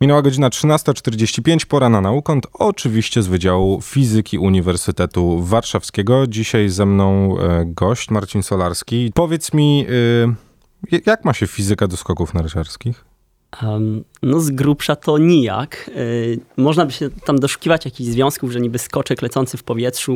Minęła godzina 13:45, pora na Naukąt, oczywiście z Wydziału Fizyki Uniwersytetu Warszawskiego. Dzisiaj ze mną gość Marcin Solarski. Powiedz mi, jak ma się fizyka do skoków narciarskich? No z grubsza to nijak. Można by się tam doszukiwać jakichś związków, że niby skoczek lecący w powietrzu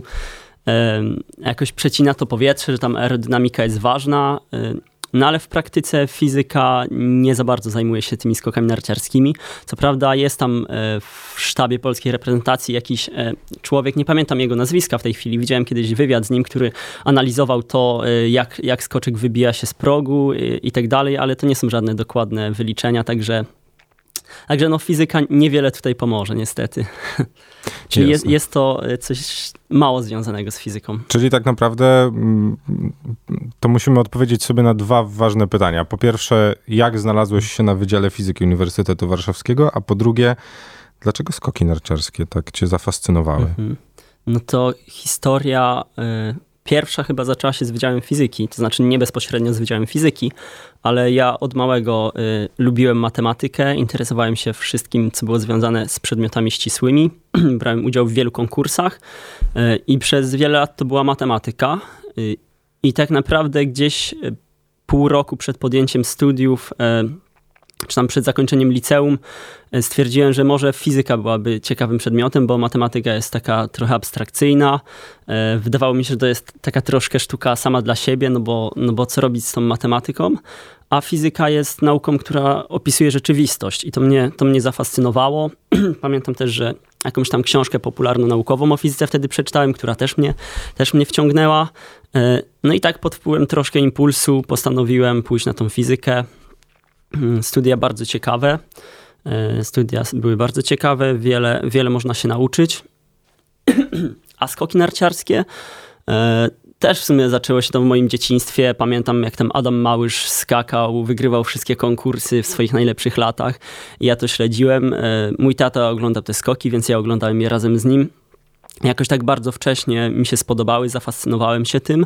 jakoś przecina to powietrze, że tam aerodynamika jest ważna. No ale w praktyce fizyka nie za bardzo zajmuje się tymi skokami narciarskimi. Co prawda jest tam w sztabie polskiej reprezentacji jakiś człowiek, nie pamiętam jego nazwiska w tej chwili, widziałem kiedyś wywiad z nim, który analizował to, jak skoczek wybija się z progu i tak dalej, ale to nie są żadne dokładne wyliczenia, także no fizyka niewiele tutaj pomoże niestety. Czyli jest to coś mało związanego z fizyką. Czyli tak naprawdę to musimy odpowiedzieć sobie na dwa ważne pytania. Po pierwsze, jak znalazłeś się na Wydziale Fizyki Uniwersytetu Warszawskiego, a po drugie, dlaczego skoki narciarskie tak cię zafascynowały? No to historia pierwsza chyba zaczęła się z Wydziałem Fizyki, to znaczy nie bezpośrednio z Wydziałem Fizyki, ale ja od małego lubiłem matematykę, interesowałem się wszystkim, co było związane z przedmiotami ścisłymi. Brałem udział w wielu konkursach i przez wiele lat to była matematyka. I tak naprawdę gdzieś pół roku przed podjęciem studiów, czy tam przed zakończeniem liceum, stwierdziłem, że może fizyka byłaby ciekawym przedmiotem, bo matematyka jest taka trochę abstrakcyjna. Wydawało mi się, że to jest taka troszkę sztuka sama dla siebie, no bo co robić z tą matematyką? A fizyka jest nauką, która opisuje rzeczywistość i to mnie zafascynowało. Pamiętam też, że jakąś tam książkę popularno-naukową o fizyce wtedy przeczytałem, która też mnie wciągnęła. No i tak pod wpływem troszkę impulsu postanowiłem pójść na tą fizykę. Studia bardzo ciekawe. Studia były bardzo ciekawe, wiele można się nauczyć. A skoki narciarskie też w sumie zaczęło się to w moim dzieciństwie. Pamiętam, jak tam Adam Małysz skakał, wygrywał wszystkie konkursy w swoich najlepszych latach. I ja to śledziłem. Mój tata oglądał te skoki, więc ja oglądałem je razem z nim. Jakoś tak bardzo wcześnie mi się spodobały, zafascynowałem się tym.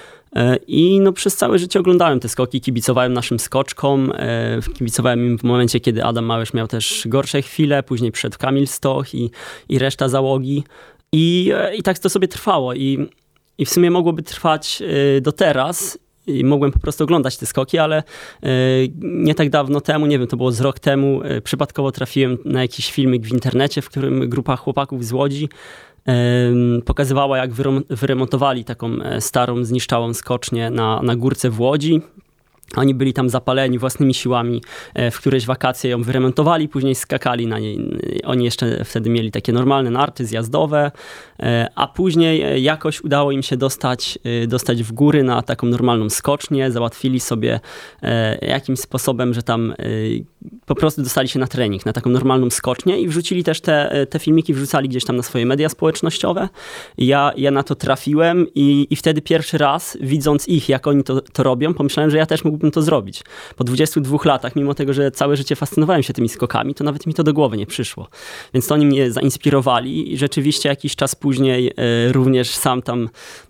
I no przez całe życie oglądałem te skoki, kibicowałem naszym skoczkom, kibicowałem im w momencie, kiedy Adam Małysz miał też gorsze chwile, później przyszedł Kamil Stoch i reszta załogi. I tak to sobie trwało i w sumie mogłoby trwać do teraz. I mogłem po prostu oglądać te skoki, ale nie tak dawno temu, nie wiem, to było z rok temu, przypadkowo trafiłem na jakiś filmik w internecie, w którym grupa chłopaków z Łodzi pokazywała, jak wyremontowali taką starą, zniszczałą skocznię na górce w Łodzi. Oni byli tam zapaleni własnymi siłami, w któreś wakacje ją wyremontowali, później skakali na niej. Oni jeszcze wtedy mieli takie normalne narty zjazdowe, a później jakoś udało im się dostać w góry na taką normalną skocznię. Załatwili sobie jakimś sposobem, że tam po prostu dostali się na trening, na taką normalną skocznię i wrzucili też te filmiki, wrzucali gdzieś tam na swoje media społecznościowe. Ja na to trafiłem i wtedy pierwszy raz, widząc ich, jak oni to robią, pomyślałem, że ja też mógłbym to zrobić. Po 22 latach, mimo tego, że całe życie fascynowałem się tymi skokami, to nawet mi to do głowy nie przyszło. Więc to oni mnie zainspirowali i rzeczywiście jakiś czas później również sam tam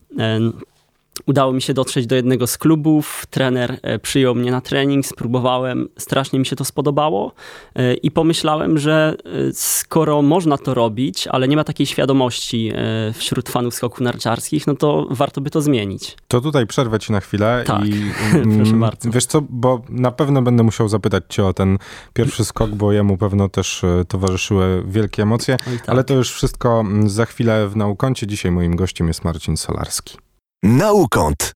udało mi się dotrzeć do jednego z klubów. Trener przyjął mnie na trening, spróbowałem, strasznie mi się to spodobało i pomyślałem, że skoro można to robić, ale nie ma takiej świadomości wśród fanów skoków narciarskich, no to warto by to zmienić. To tutaj przerwę ci na chwilę. Tak, proszę bardzo. Wiesz co, bo na pewno będę musiał zapytać cię o ten pierwszy skok, bo jemu pewno też towarzyszyły wielkie emocje, Oj, tak. ale to już wszystko za chwilę w Naukącie. Dzisiaj moim gościem jest Marcin Solarski. Naukąt.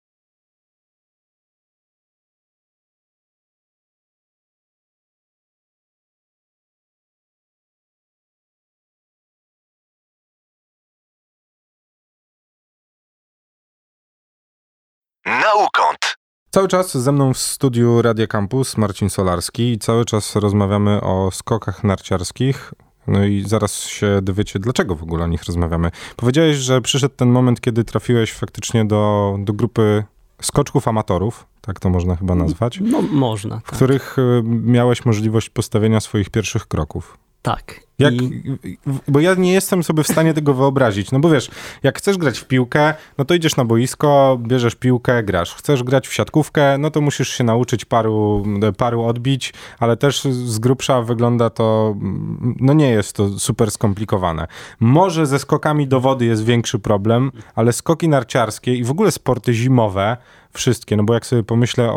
Naukąt. Cały czas ze mną w studiu Radia Campus Marcin Solarski i cały czas rozmawiamy o skokach narciarskich. No i zaraz się dowiecie, dlaczego w ogóle o nich rozmawiamy. Powiedziałeś, że przyszedł ten moment, kiedy trafiłeś faktycznie do grupy skoczków amatorów, tak to można chyba nazwać. No można, w których miałeś możliwość postawienia swoich pierwszych kroków. Tak. Bo ja nie jestem sobie w stanie tego wyobrazić. No bo wiesz, jak chcesz grać w piłkę, no to idziesz na boisko, bierzesz piłkę, grasz. Chcesz grać w siatkówkę, no to musisz się nauczyć paru odbić, ale też z grubsza wygląda to, no nie jest to super skomplikowane. Może ze skokami do wody jest większy problem, ale skoki narciarskie i w ogóle sporty zimowe, wszystkie, no bo jak sobie pomyślę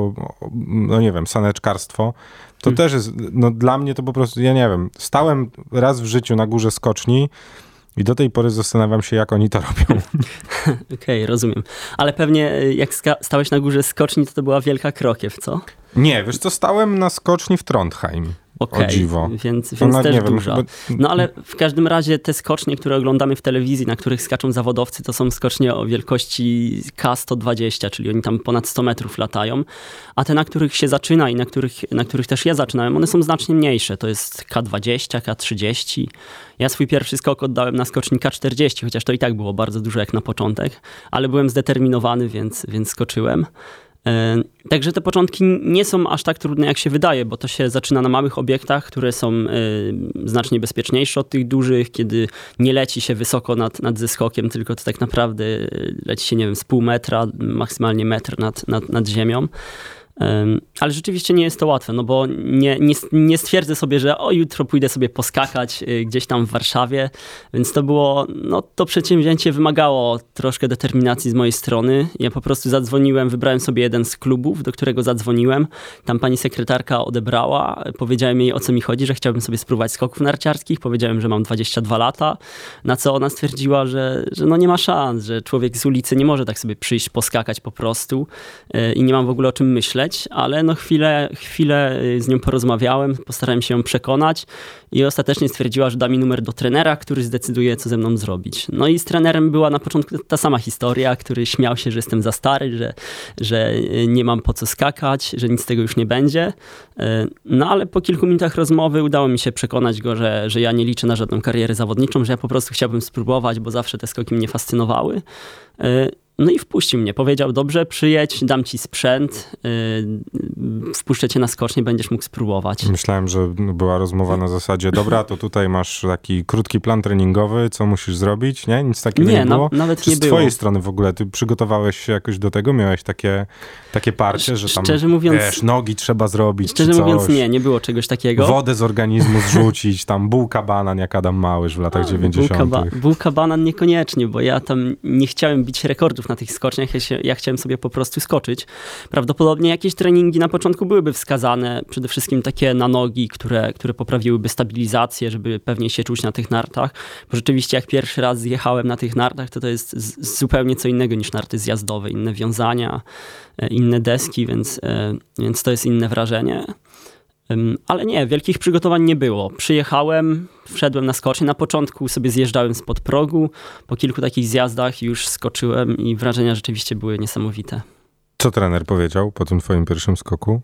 no nie wiem, saneczkarstwo, to też jest, no dla mnie to po prostu, ja nie wiem, stałem raz w życiu na górze skoczni i do tej pory zastanawiam się, jak oni to robią. Okej, rozumiem. Ale pewnie jak stałeś na górze skoczni, to była Wielka Krokiew, co? Nie, wiesz co, stałem na skoczni w Trondheim. Okej, o dziwo. Więc też duża. No ale w każdym razie te skocznie, które oglądamy w telewizji, na których skaczą zawodowcy, to są skocznie o wielkości K120, czyli oni tam ponad 100 metrów latają, a te, na których się zaczyna i na których też ja zaczynałem, one są znacznie mniejsze. To jest K20, K30. Ja swój pierwszy skok oddałem na skoczni K40, chociaż to i tak było bardzo dużo jak na początek, ale byłem zdeterminowany, więc skoczyłem. Także te początki nie są aż tak trudne, jak się wydaje, bo to się zaczyna na małych obiektach, które są znacznie bezpieczniejsze od tych dużych, kiedy nie leci się wysoko nad zeskokiem, tylko to tak naprawdę leci się, nie wiem, z pół metra, maksymalnie metr nad ziemią. Ale rzeczywiście nie jest to łatwe, no bo nie stwierdzę sobie, że jutro pójdę sobie poskakać gdzieś tam w Warszawie, więc to było, no to przedsięwzięcie wymagało troszkę determinacji z mojej strony. Ja po prostu zadzwoniłem, wybrałem sobie jeden z klubów, do którego zadzwoniłem. Tam pani sekretarka odebrała, powiedziałem jej, o co mi chodzi, że chciałbym sobie spróbować skoków narciarskich. Powiedziałem, że mam 22 lata, na co ona stwierdziła, że no nie ma szans, że człowiek z ulicy nie może tak sobie przyjść, poskakać po prostu i nie mam w ogóle o czym myśleć. Ale no chwilę z nią porozmawiałem, postarałem się ją przekonać i ostatecznie stwierdziła, że da mi numer do trenera, który zdecyduje, co ze mną zrobić. No i z trenerem była na początku ta sama historia, który śmiał się, że jestem za stary, że nie mam po co skakać, że nic z tego już nie będzie. No ale po kilku minutach rozmowy udało mi się przekonać go, że ja nie liczę na żadną karierę zawodniczą, że ja po prostu chciałbym spróbować, bo zawsze te skoki mnie fascynowały. No i wpuścił mnie. Powiedział, dobrze, przyjedź, dam ci sprzęt, wpuszczę cię na skocznię, będziesz mógł spróbować. Myślałem, że była rozmowa na zasadzie, dobra, to tutaj masz taki krótki plan treningowy, co musisz zrobić, nie? Nic takiego nie było? Nawet czy nie było. Z twojej strony w ogóle, ty przygotowałeś się jakoś do tego? Miałeś takie parcie, że tam, szczerze mówiąc, wiesz, nogi trzeba zrobić, szczerze mówiąc, nie było czegoś takiego. Wodę z organizmu zrzucić, tam bułka banan, jak Adam Małysz w latach 90. Bułka banan niekoniecznie, bo ja tam nie chciałem bić rekordów na tych skoczniach, ja chciałem sobie po prostu skoczyć. Prawdopodobnie jakieś treningi na początku byłyby wskazane, przede wszystkim takie na nogi, które poprawiłyby stabilizację, żeby pewnie się czuć na tych nartach, bo rzeczywiście jak pierwszy raz zjechałem na tych nartach, to jest zupełnie co innego niż narty zjazdowe, inne wiązania, inne deski, więc to jest inne wrażenie. Ale nie, wielkich przygotowań nie było. Przyjechałem, wszedłem na skocznię. Na początku sobie zjeżdżałem spod progu. Po kilku takich zjazdach już skoczyłem i wrażenia rzeczywiście były niesamowite. Co trener powiedział po tym twoim pierwszym skoku?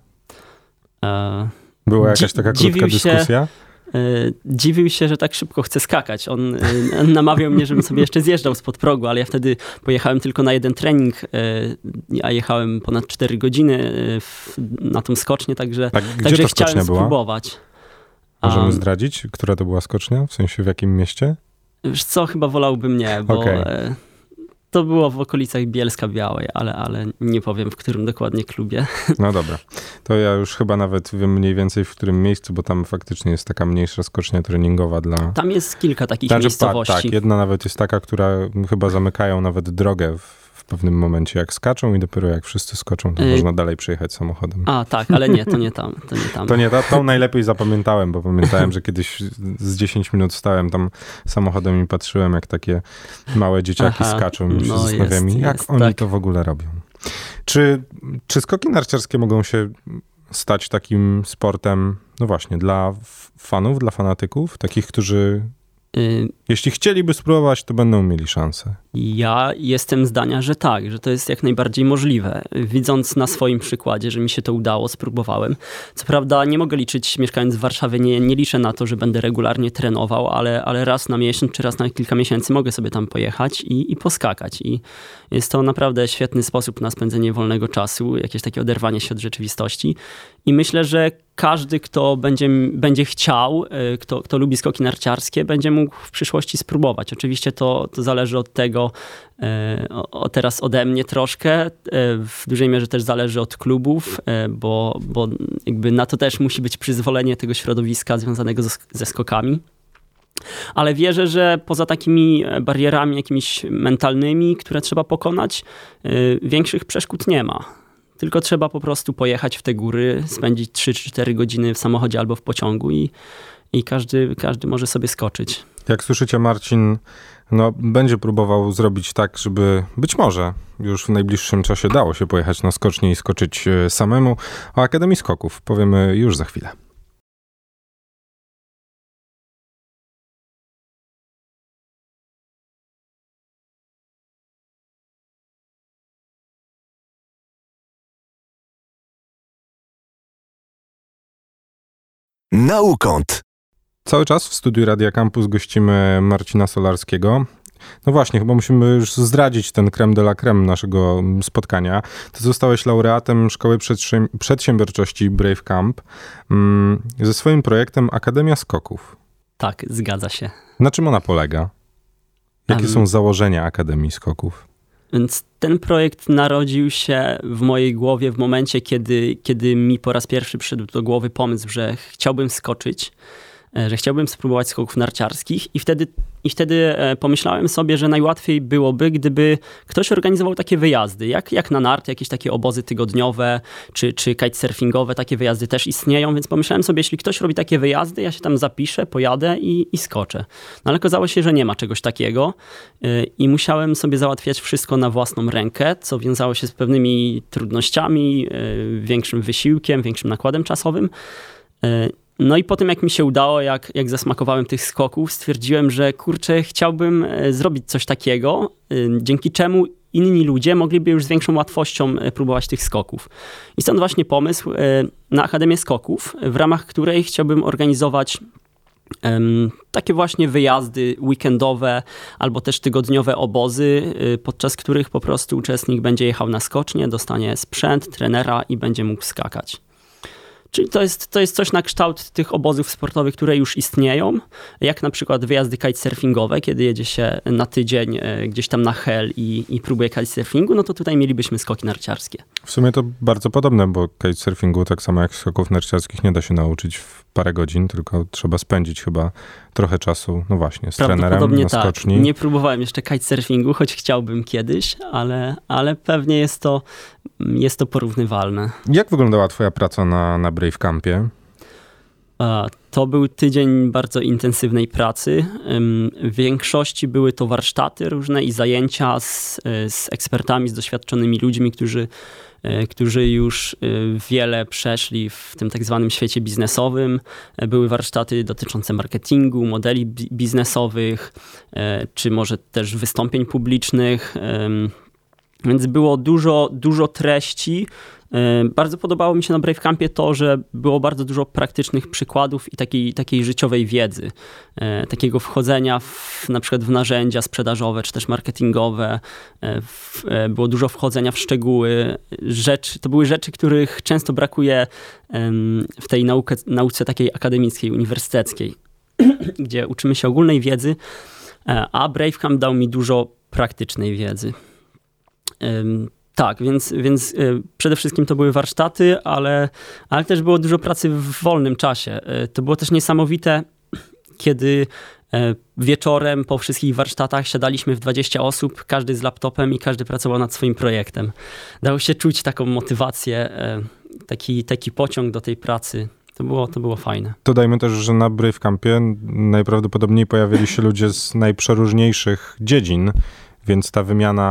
Była jakaś taka krótka dyskusja? Dziwił się, że tak szybko chce skakać. On namawiał mnie, żebym sobie jeszcze zjeżdżał spod progu, ale ja wtedy pojechałem tylko na jeden trening, a jechałem ponad 4 godziny na tą skocznię, także chciałem spróbować. Możemy zdradzić, która to była skocznia? W sensie w jakim mieście? Wiesz co, chyba wolałbym nie, bo to było w okolicach Bielska Białej, ale nie powiem, w którym dokładnie klubie. No dobra. To ja już chyba nawet wiem mniej więcej w którym miejscu, bo tam faktycznie jest taka mniejsza skocznia treningowa dla... Tam jest kilka takich miejscowości. Tak, jedna nawet jest taka, która chyba zamykają nawet drogę w pewnym momencie, jak skaczą i dopiero jak wszyscy skoczą, to można dalej przejechać samochodem. A tak, ale nie, to nie tam. Tą najlepiej zapamiętałem, bo pamiętałem, że kiedyś z 10 minut stałem tam samochodem i patrzyłem, jak takie małe dzieciaki skaczą i się zastanawiam, jak oni to w ogóle robią. Czy skoki narciarskie mogą się stać takim sportem, no właśnie, dla fanów, dla fanatyków, takich, którzy jeśli chcieliby spróbować, to będą mieli szansę? Ja jestem zdania, że tak, że to jest jak najbardziej możliwe. Widząc na swoim przykładzie, że mi się to udało, spróbowałem. Co prawda nie mogę liczyć, mieszkając w Warszawie, nie liczę na to, że będę regularnie trenował, ale raz na miesiąc czy raz na kilka miesięcy mogę sobie tam pojechać i poskakać. I jest to naprawdę świetny sposób na spędzenie wolnego czasu, jakieś takie oderwanie się od rzeczywistości. I myślę, że każdy, kto będzie chciał, kto lubi skoki narciarskie, będzie mógł w przyszłości spróbować. Oczywiście to zależy od tego, teraz ode mnie troszkę. W dużej mierze też zależy od klubów, bo jakby na to też musi być przyzwolenie tego środowiska związanego ze skokami. Ale wierzę, że poza takimi barierami jakimiś mentalnymi, które trzeba pokonać, większych przeszkód nie ma. Tylko trzeba po prostu pojechać w te góry, spędzić 3-4 godziny w samochodzie albo w pociągu i każdy może sobie skoczyć. Jak słyszycie, Marcin będzie próbował zrobić tak, żeby być może już w najbliższym czasie dało się pojechać na skocznię i skoczyć samemu. O Akademii Skoków powiemy już za chwilę. Naukąt. Cały czas w studiu Radia Campus gościmy Marcina Solarskiego. No właśnie, chyba musimy już zdradzić ten crème de la crème naszego spotkania. Ty zostałeś laureatem Szkoły Przedsiębiorczości Brave Camp ze swoim projektem Akademia Skoków. Tak, zgadza się. Na czym ona polega? Jakie są założenia Akademii Skoków? Więc ten projekt narodził się w mojej głowie w momencie, kiedy mi po raz pierwszy przyszedł do głowy pomysł, że chciałbym skoczyć, że chciałbym spróbować skoków narciarskich i wtedy pomyślałem sobie, że najłatwiej byłoby, gdyby ktoś organizował takie wyjazdy, jak na narty, jakieś takie obozy tygodniowe, czy kitesurfingowe, takie wyjazdy też istnieją, więc pomyślałem sobie, jeśli ktoś robi takie wyjazdy, ja się tam zapiszę, pojadę i skoczę. No ale okazało się, że nie ma czegoś takiego i musiałem sobie załatwiać wszystko na własną rękę, co wiązało się z pewnymi trudnościami, większym wysiłkiem, większym nakładem czasowym. No i po tym, jak mi się udało, jak zasmakowałem tych skoków, stwierdziłem, że kurczę, chciałbym zrobić coś takiego, dzięki czemu inni ludzie mogliby już z większą łatwością próbować tych skoków. I stąd właśnie pomysł na Akademię Skoków, w ramach której chciałbym organizować takie właśnie wyjazdy weekendowe albo też tygodniowe obozy, podczas których po prostu uczestnik będzie jechał na skocznię, dostanie sprzęt, trenera i będzie mógł skakać. Czyli to jest coś na kształt tych obozów sportowych, które już istnieją, jak na przykład wyjazdy kitesurfingowe, kiedy jedzie się na tydzień gdzieś tam na Hel i próbuje kitesurfingu, no to tutaj mielibyśmy skoki narciarskie. W sumie to bardzo podobne, bo kitesurfingu tak samo jak skoków narciarskich nie da się nauczyć w parę godzin, tylko trzeba spędzić chyba trochę czasu, no właśnie, z trenerem na skoczni. Nie próbowałem jeszcze kitesurfingu, choć chciałbym kiedyś, ale pewnie jest to porównywalne. Jak wyglądała twoja praca na Brave Campie? To był tydzień bardzo intensywnej pracy. W większości były to warsztaty różne i zajęcia z ekspertami, z doświadczonymi ludźmi, którzy już wiele przeszli w tym tak zwanym świecie biznesowym. Były warsztaty dotyczące marketingu, modeli biznesowych, czy może też wystąpień publicznych. Więc było dużo treści. Bardzo podobało mi się na Brave Campie to, że było bardzo dużo praktycznych przykładów i takiej życiowej wiedzy. Takiego wchodzenia na przykład w narzędzia sprzedażowe, czy też marketingowe. Było dużo wchodzenia w szczegóły. To były rzeczy, których często brakuje w tej nauce takiej akademickiej, uniwersyteckiej, gdzie uczymy się ogólnej wiedzy, a Brave Camp dał mi dużo praktycznej wiedzy. Tak, więc przede wszystkim to były warsztaty, ale też było dużo pracy w wolnym czasie. To było też niesamowite, kiedy wieczorem po wszystkich warsztatach siadaliśmy w 20 osób, każdy z laptopem i każdy pracował nad swoim projektem. Dało się czuć taką motywację, taki pociąg do tej pracy. To było fajne. Dodajmy też, że na Brave Campie najprawdopodobniej pojawili się ludzie z najprzeróżniejszych dziedzin, więc ta wymiana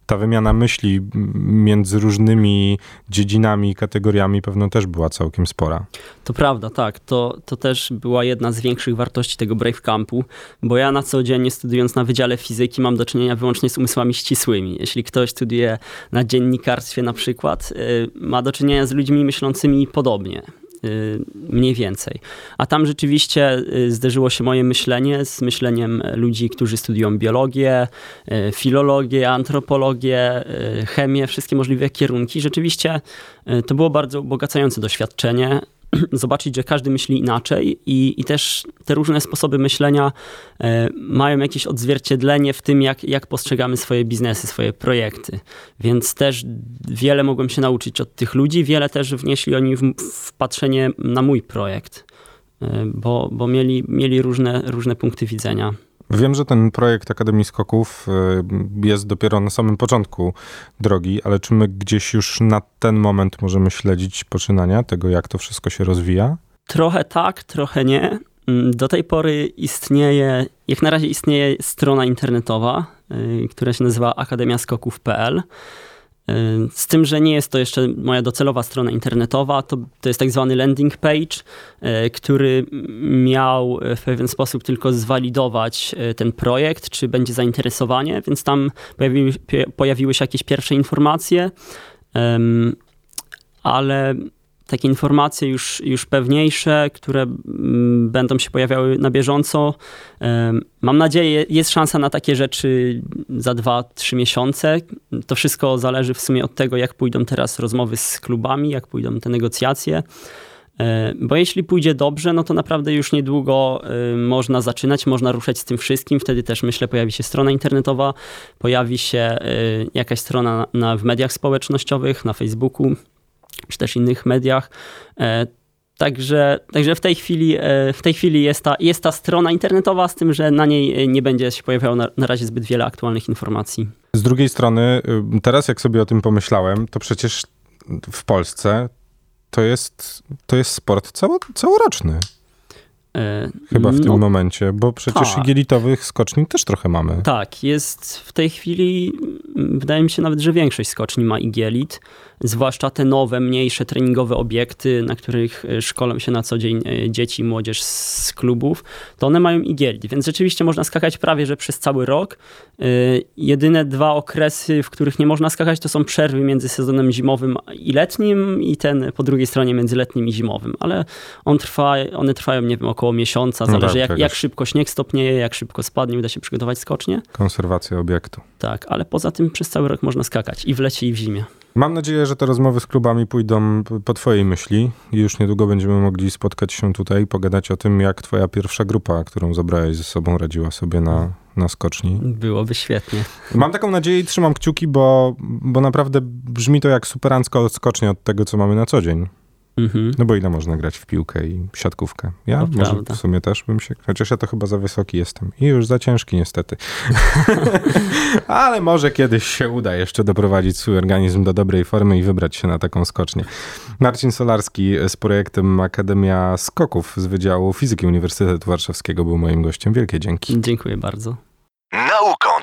ta wymiana myśli między różnymi dziedzinami i kategoriami pewno też była całkiem spora. To prawda, tak. To też była jedna z większych wartości tego Brave Campu, bo ja na co dzień studiując na Wydziale Fizyki mam do czynienia wyłącznie z umysłami ścisłymi. Jeśli ktoś studiuje na dziennikarstwie na przykład, ma do czynienia z ludźmi myślącymi podobnie. Mniej więcej. A tam rzeczywiście zderzyło się moje myślenie z myśleniem ludzi, którzy studiują biologię, filologię, antropologię, chemię, wszystkie możliwe kierunki. Rzeczywiście to było bardzo ubogacające doświadczenie. Zobaczyć, że każdy myśli inaczej i też te różne sposoby myślenia mają jakieś odzwierciedlenie w tym, jak postrzegamy swoje biznesy, swoje projekty. Więc też wiele mogłem się nauczyć od tych ludzi, wiele też wnieśli oni w patrzenie na mój projekt, bo mieli różne punkty widzenia. Wiem, że ten projekt Akademii Skoków jest dopiero na samym początku drogi, ale czy my gdzieś już na ten moment możemy śledzić poczynania tego, jak to wszystko się rozwija? Trochę tak, trochę nie. Do tej pory jak na razie istnieje strona internetowa, która się nazywa akademiaskoków.pl. Z tym, że nie jest to jeszcze moja docelowa strona internetowa, to jest tak zwany landing page, który miał w pewien sposób tylko zwalidować ten projekt, czy będzie zainteresowanie, więc tam pojawiły się jakieś pierwsze informacje, ale takie informacje już pewniejsze, które będą się pojawiały na bieżąco. Mam nadzieję, jest szansa na takie rzeczy za 2-3 miesiące. To wszystko zależy w sumie od tego, jak pójdą teraz rozmowy z klubami, jak pójdą te negocjacje. Bo jeśli pójdzie dobrze, no to naprawdę już niedługo można zaczynać, można ruszać z tym wszystkim. Wtedy też, myślę, pojawi się strona internetowa, pojawi się jakaś strona w mediach społecznościowych, na Facebooku, czy też innych mediach. Także w tej chwili jest ta strona internetowa, z tym, że na niej nie będzie się pojawiało na razie zbyt wiele aktualnych informacji. Z drugiej strony, teraz jak sobie o tym pomyślałem, to przecież w Polsce to jest sport całoroczny. Chyba w tym momencie, bo przecież igielitowych skoczni też trochę mamy. Tak, jest w tej chwili, wydaje mi się nawet, że większość skoczni ma igielit, zwłaszcza te nowe, mniejsze treningowe obiekty, na których szkolą się na co dzień dzieci i młodzież z klubów, to one mają igielit, więc rzeczywiście można skakać prawie, że przez cały rok. Jedyne 2 okresy, w których nie można skakać, to są przerwy między sezonem zimowym i letnim i ten po drugiej stronie między letnim i zimowym, ale one trwają, nie wiem, około miesiąca, zależy jak szybko śnieg stopnieje, jak szybko spadnie, uda się przygotować skocznie. Konserwacja obiektu. Tak, ale poza tym przez cały rok można skakać i w lecie, i w zimie. Mam nadzieję, że te rozmowy z klubami pójdą po twojej myśli i już niedługo będziemy mogli spotkać się tutaj i pogadać o tym, jak twoja pierwsza grupa, którą zabrałeś ze sobą, radziła sobie na skoczni. Byłoby świetnie. Mam taką nadzieję i trzymam kciuki, bo naprawdę brzmi to jak superancka skocznia od tego, co mamy na co dzień. No bo ile można grać w piłkę i siatkówkę? Ja to może prawda. W sumie też bym się... Chociaż ja to chyba za wysoki jestem. I już za ciężki niestety. Ale może kiedyś się uda jeszcze doprowadzić swój organizm do dobrej formy i wybrać się na taką skocznię. Marcin Solarski z projektem Akademia Skoków z Wydziału Fizyki Uniwersytetu Warszawskiego był moim gościem. Wielkie dzięki. Dziękuję bardzo. Nauką